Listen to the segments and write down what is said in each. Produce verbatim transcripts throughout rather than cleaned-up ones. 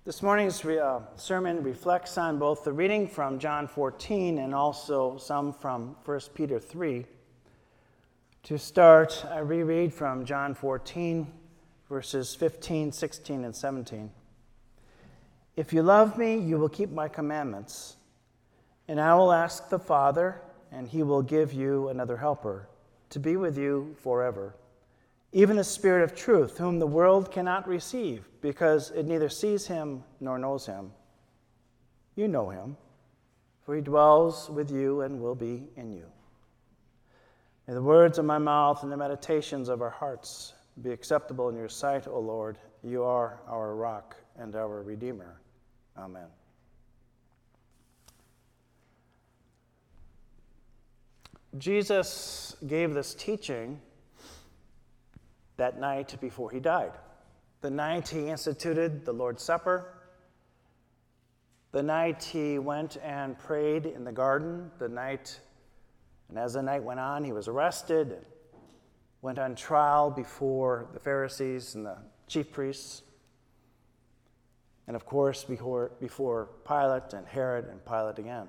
This morning's re- uh, sermon reflects on both the reading from John fourteen and also some from First Peter three. To start, I reread from John fourteen, verses fifteen, sixteen, and seventeen. If you love me, you will keep my commandments, and I will ask the Father, and he will give you another helper to be with you forever. Even the Spirit of truth, whom the world cannot receive, because it neither sees him nor knows him. You know him, for he dwells with you and will be in you. May the words of my mouth and the meditations of our hearts be acceptable in your sight, O Lord. You are our rock and our Redeemer. Amen. Jesus gave this teaching that night before he died. The night he instituted the Lord's Supper. The night he went and prayed in the garden. The night, and as the night went on, he was arrested and went on trial before the Pharisees and the chief priests. And of course, before, before Pilate and Herod and Pilate again.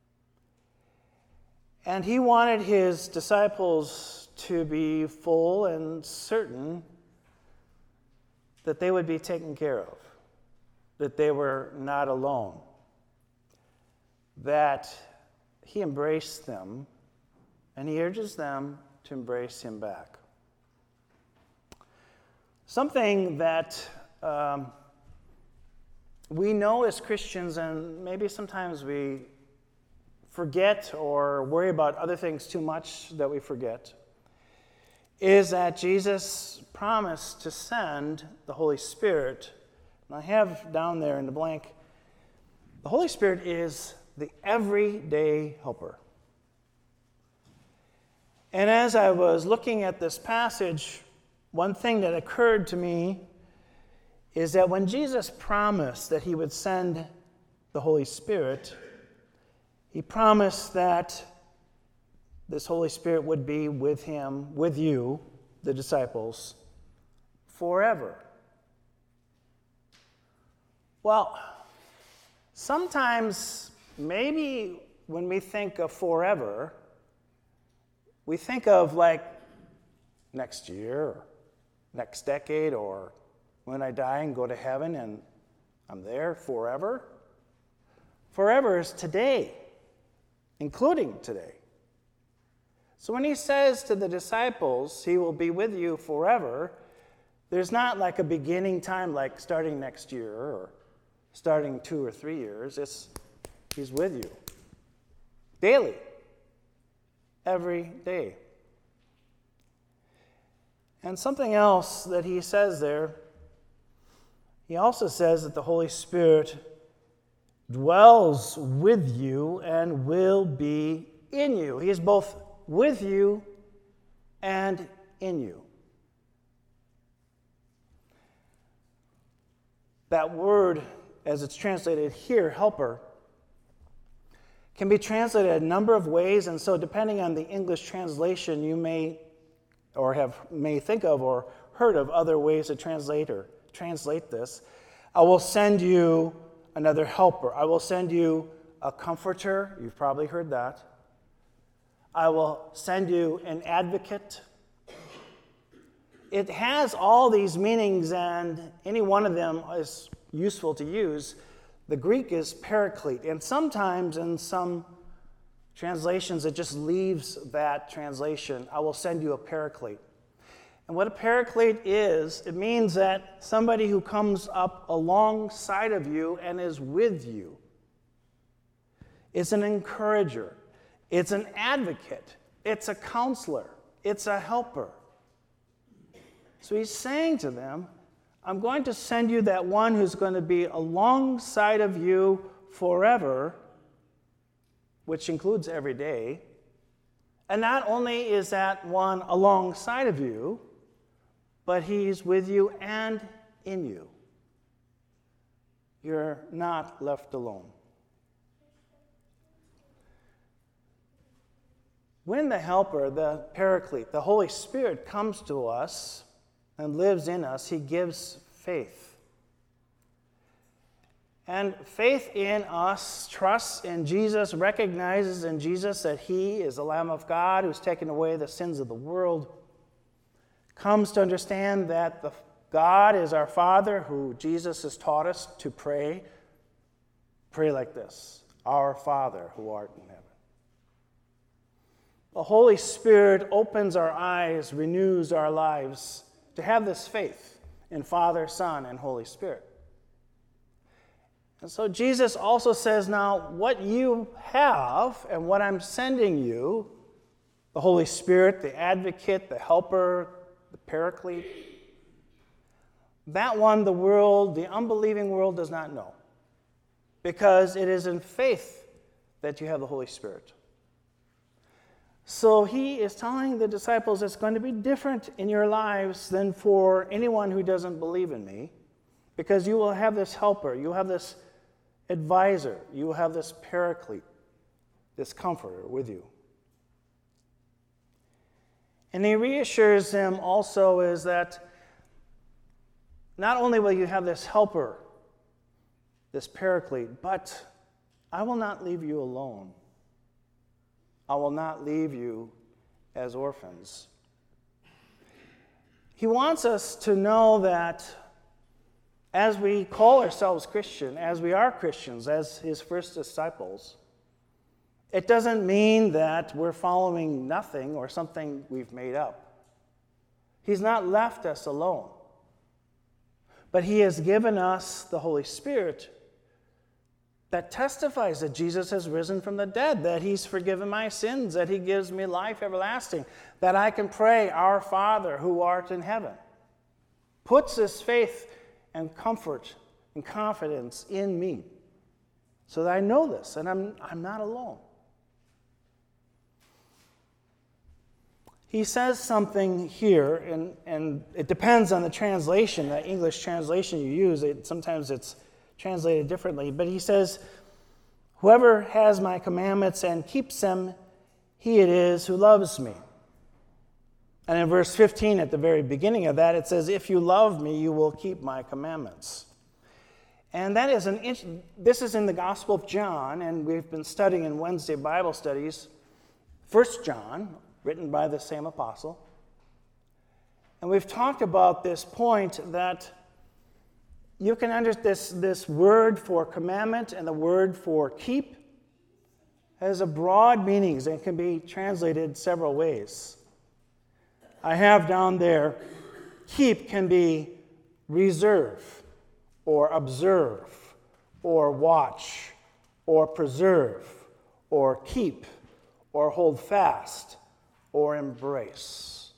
And he wanted his disciples to be full and certain that they would be taken care of, that they were not alone, that he embraced them, and he urges them to embrace him back. Something that um, we know as Christians, and maybe sometimes we forget or worry about other things too much that we forget, is that Jesus promised to send the Holy Spirit. And I have down there in the blank, the Holy Spirit is the everyday helper. And as I was looking at this passage, one thing that occurred to me is that when Jesus promised that he would send the Holy Spirit, he promised that this Holy Spirit would be with him, with you, the disciples, forever. Well, sometimes, maybe when we think of forever, we think of like next year, or next decade, or when I die and go to heaven and I'm there forever. Forever is today, including today. So when he says to the disciples, he will be with you forever, there's not like a beginning time like starting next year or starting two or three years. It's he's with you daily, every day. And something else that he says there, he also says that the Holy Spirit dwells with you and will be in you. He is both with you and in you. That word, as it's translated here, helper, can be translated a number of ways, and so depending on the English translation, you may or have may think of or heard of other ways to translate or translate this. I will send you another helper. I will send you a comforter. You've probably heard that. I will send you an advocate. It has all these meanings, and any one of them is useful to use. The Greek is paraclete, and sometimes in some translations it just leaves that translation. I will send you a paraclete. And what a paraclete is, it means that somebody who comes up alongside of you and is with you. It's an encourager. It's an advocate. It's a counselor. It's a helper. So he's saying to them, I'm going to send you that one who's going to be alongside of you forever, which includes every day. And not only is that one alongside of you, but he's with you and in you. You're not left alone. When the helper, the paraclete, the Holy Spirit comes to us and lives in us, he gives faith. And faith in us, trusts in Jesus, recognizes in Jesus that he is the Lamb of God who's taken away the sins of the world, comes to understand that the God is our Father, who Jesus has taught us to pray. Pray like this: Our Father who art in heaven. The Holy Spirit opens our eyes, renews our lives to have this faith in Father, Son, and Holy Spirit. And so Jesus also says, now, what you have and what I'm sending you, the Holy Spirit, the advocate, the helper, the paraclete, that one the world, the unbelieving world, does not know, because it is in faith that you have the Holy Spirit. So he is telling the disciples it's going to be different in your lives than for anyone who doesn't believe in me, because you will have this helper, you will have this advisor, you will have this paraclete, this comforter with you. And he reassures them also is that not only will you have this helper, this paraclete, but I will not leave you alone. I will not leave you as orphans. He wants us to know that as we call ourselves Christian, as we are Christians, as his first disciples, it doesn't mean that we're following nothing or something we've made up. He's not left us alone. But he has given us the Holy Spirit that testifies that Jesus has risen from the dead, that he's forgiven my sins, that he gives me life everlasting, that I can pray, Our Father who art in heaven. Puts this faith and comfort and confidence in me so that I know this and I'm, I'm not alone. He says something here, and, and it depends on the translation, the English translation you use. It, sometimes it's translated differently, but he says, whoever has my commandments and keeps them, he it is who loves me. And in verse fifteen, at the very beginning of that, it says, if you love me, you will keep my commandments. And that is an, this is in the Gospel of John, and we've been studying in Wednesday Bible studies, First John, written by the same apostle. And we've talked about this point that you can understand this, this word for commandment and the word for keep has a broad meanings and can be translated several ways. I have down there, keep can be reserve or observe or watch or preserve or keep or hold fast or embrace.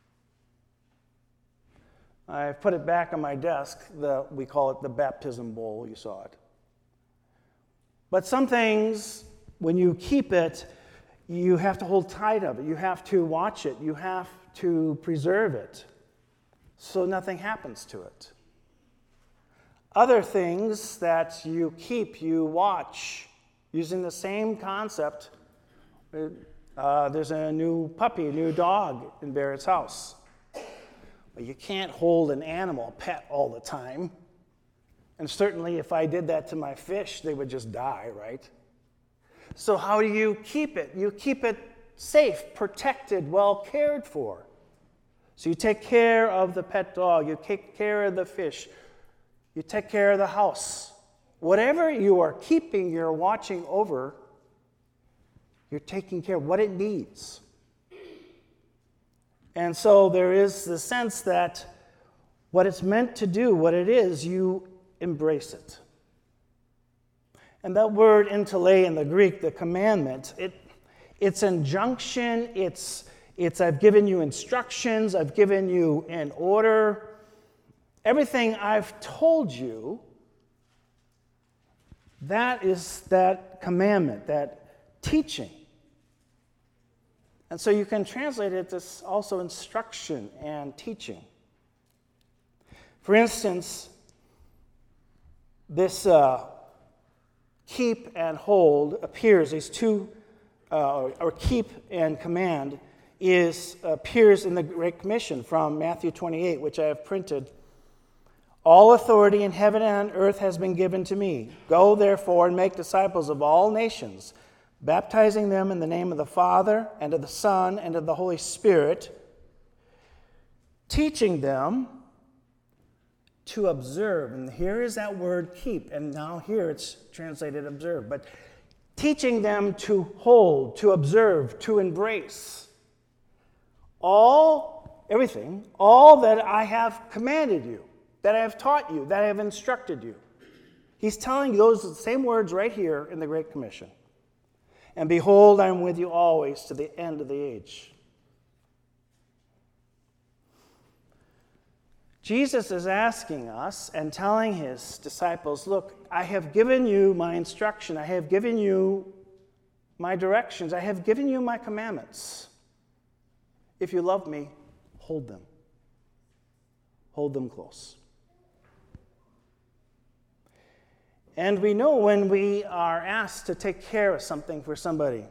I've put it back on my desk. The, we call it the baptism bowl. You saw it. But some things, when you keep it, you have to hold tight of it. You have to watch it. You have to preserve it so nothing happens to it. Other things that you keep, you watch, using the same concept. Uh, there's a new puppy, a new dog in Barrett's house. Well, you can't hold an animal, a pet, all the time. And certainly if I did that to my fish, they would just die, right? So how do you keep it? You keep it safe, protected, well cared for. So you take care of the pet dog, you take care of the fish, you take care of the house. Whatever you are keeping, you're watching over, you're taking care of what it needs. And so there is the sense that what it's meant to do, what it is, you embrace it. And that word intele in the Greek, the commandment, it, it's injunction, it's, it's I've given you instructions, I've given you an order. Everything I've told you, that is that commandment, that teaching. And so you can translate it as also instruction and teaching. For instance, this uh, keep and hold appears, these two, uh, or keep and command, is appears in the Great Commission from Matthew twenty-eight, which I have printed All authority in heaven and on earth has been given to me. Go, therefore, and make disciples of all nations, baptizing them in the name of the Father, and of the Son, and of the Holy Spirit, teaching them to observe. And here is that word keep, and now here it's translated observe. But teaching them to hold, to observe, to embrace all, everything, all that I have commanded you, that I have taught you, that I have instructed you. He's telling you those same words right here in the Great Commission. And behold, I am with you always to the end of the age. Jesus is asking us and telling his disciples, look, I have given you my instruction. I have given you my directions. I have given you my commandments. If you love me, hold them. Hold them close. And we know when we are asked to take care of something for somebody,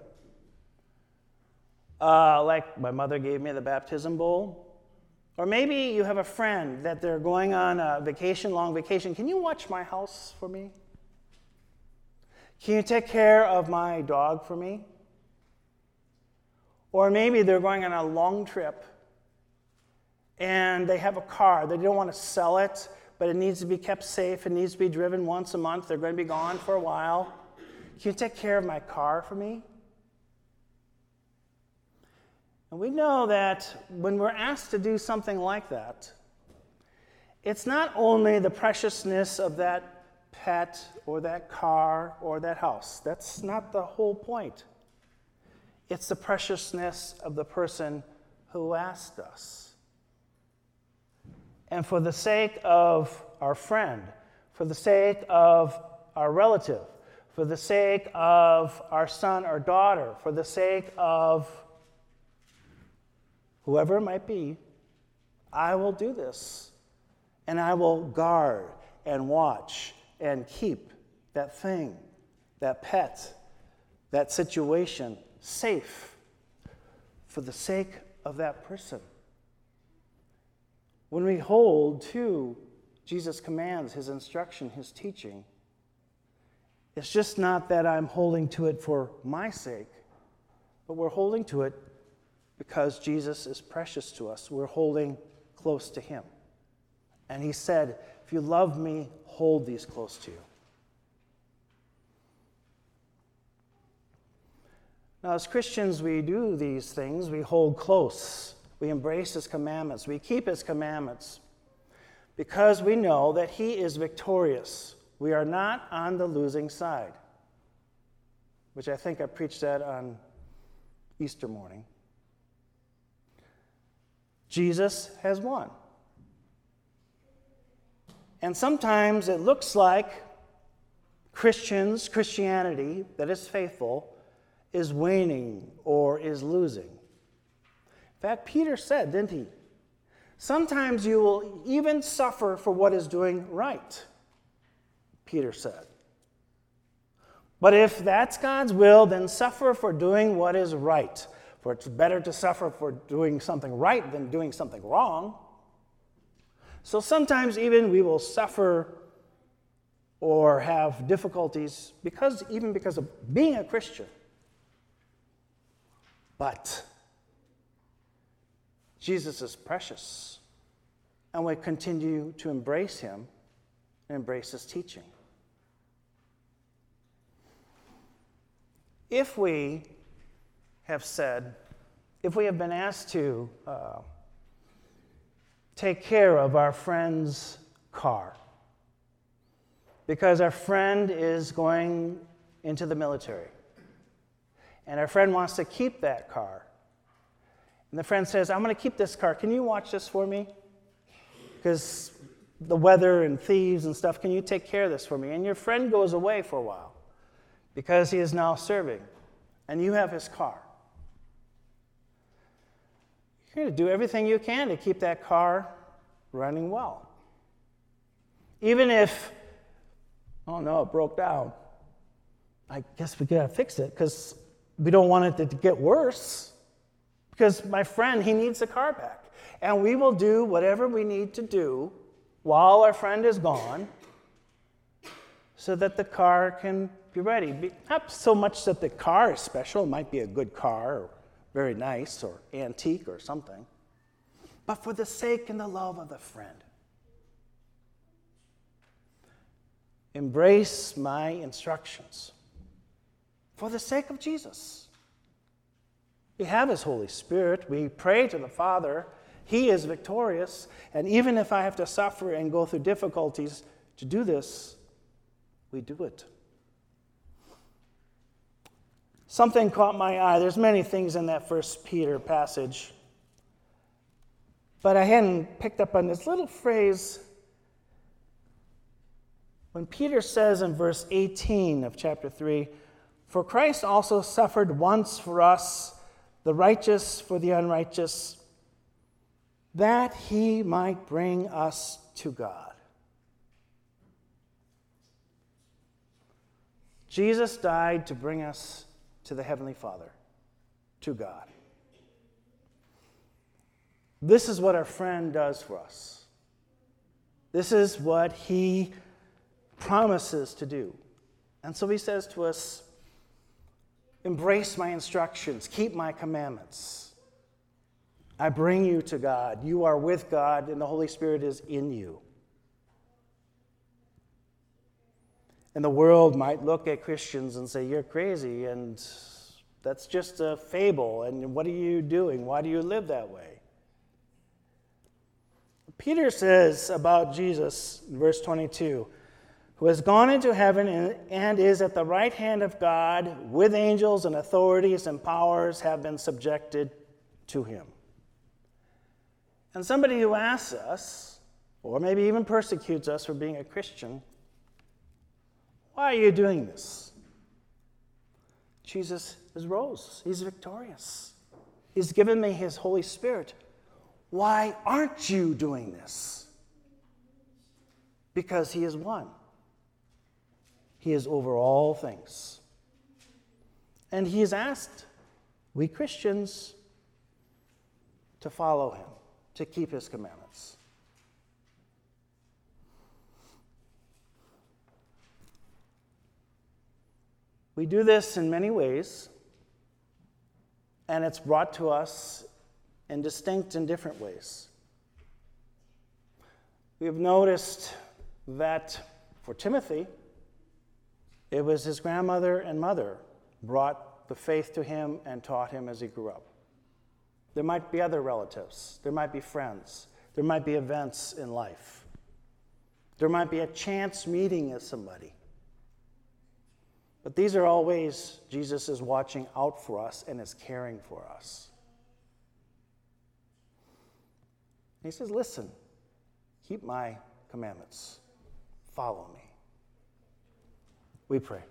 uh, like my mother gave me the baptism bowl, or maybe you have a friend that they're going on a vacation, long vacation. Can you watch my house for me? Can you take care of my dog for me? Or maybe they're going on a long trip and they have a car. They don't want to sell it, but it needs to be kept safe. It needs to be driven once a month. They're going to be gone for a while. Can you take care of my car for me? And we know that when we're asked to do something like that, it's not only the preciousness of that pet or that car or that house. That's not the whole point. It's the preciousness of the person who asked us. And for the sake of our friend, for the sake of our relative, for the sake of our son or daughter, for the sake of whoever it might be, I will do this. And I will guard and watch and keep that thing, that pet, that situation safe for the sake of that person. When we hold to Jesus' commands, his instruction, his teaching, it's just not that I'm holding to it for my sake, but we're holding to it because Jesus is precious to us. We're holding close to him. And he said, if you love me, hold these close to you. Now, as Christians, we do these things. We hold close. We embrace his commandments. We keep his commandments because we know that he is victorious. We are not on the losing side, which I think I preached that on Easter morning. Jesus has won. And sometimes it looks like Christians, Christianity that is faithful, is waning or is losing. In fact, Peter said, didn't he? Sometimes you will even suffer for what is doing right, Peter said. But if that's God's will, then suffer for doing what is right. For it's better to suffer for doing something right than doing something wrong. So sometimes even we will suffer or have difficulties because even because of being a Christian. But Jesus is precious, and we continue to embrace him and embrace his teaching. If we have said, if we have been asked to uh, take care of our friend's car because our friend is going into the military and our friend wants to keep that car, and the friend says, I'm going to keep this car. Can you watch this for me? Because the weather and thieves and stuff, can you take care of this for me? And your friend goes away for a while because he is now serving, and you have his car. You're going to do everything you can to keep that car running well. Even if, oh no, it broke down. I guess we got to fix it because we don't want it to get worse. Because my friend, he needs the car back. And we will do whatever we need to do while our friend is gone so that the car can be ready. Be, not so much that the car is special. It might be a good car or very nice or antique or something. But for the sake and the love of the friend. Embrace my instructions for the sake of Jesus. We have his Holy Spirit. We pray to the Father. He is victorious. And even if I have to suffer and go through difficulties to do this, we do it. Something caught my eye. There's many things in that First Peter passage. But I hadn't picked up on this little phrase when Peter says in verse eighteen of chapter three, "For Christ also suffered once for us, the righteous for the unrighteous, that he might bring us to God." Jesus died to bring us to the Heavenly Father, to God. This is what our friend does for us. This is what he promises to do. And so he says to us, embrace my instructions, keep my commandments. I bring you to God. You are with God, and the Holy Spirit is in you. And the world might look at Christians and say, you're crazy, and that's just a fable, and what are you doing? Why do you live that way? Peter says about Jesus, in verse twenty-two, who has gone into heaven and is at the right hand of God, with angels and authorities and powers have been subjected to him. And somebody who asks us, or maybe even persecutes us for being a Christian, why are you doing this? Jesus is rose. He's victorious. He's given me his Holy Spirit. Why aren't you doing this? Because he is one. He is over all things. And he has asked we Christians to follow him, to keep his commandments. We do this in many ways, and it's brought to us in distinct and different ways. We have noticed that for Timothy, it was his grandmother and mother brought the faith to him and taught him as he grew up. There might be other relatives. There might be friends. There might be events in life. There might be a chance meeting with somebody. But these are all ways Jesus is watching out for us and is caring for us. He says, listen, keep my commandments. Follow me. We pray.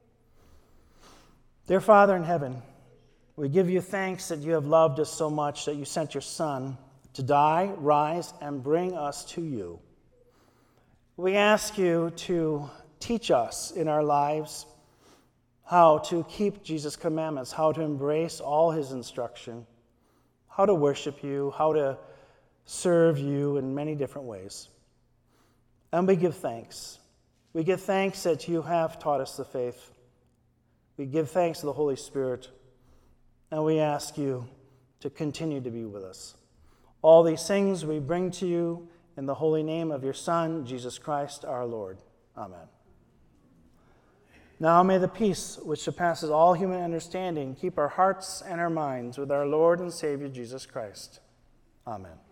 Dear Father in heaven, we give you thanks that you have loved us so much that you sent your Son to die, rise, and bring us to you. We ask you to teach us in our lives how to keep Jesus' commandments, how to embrace all his instruction, how to worship you, how to serve you in many different ways. And we give thanks. We give thanks that you have taught us the faith. We give thanks to the Holy Spirit, and we ask you to continue to be with us. All these things we bring to you in the holy name of your Son, Jesus Christ, our Lord. Amen. Now may the peace which surpasses all human understanding keep our hearts and our minds with our Lord and Savior Jesus Christ. Amen.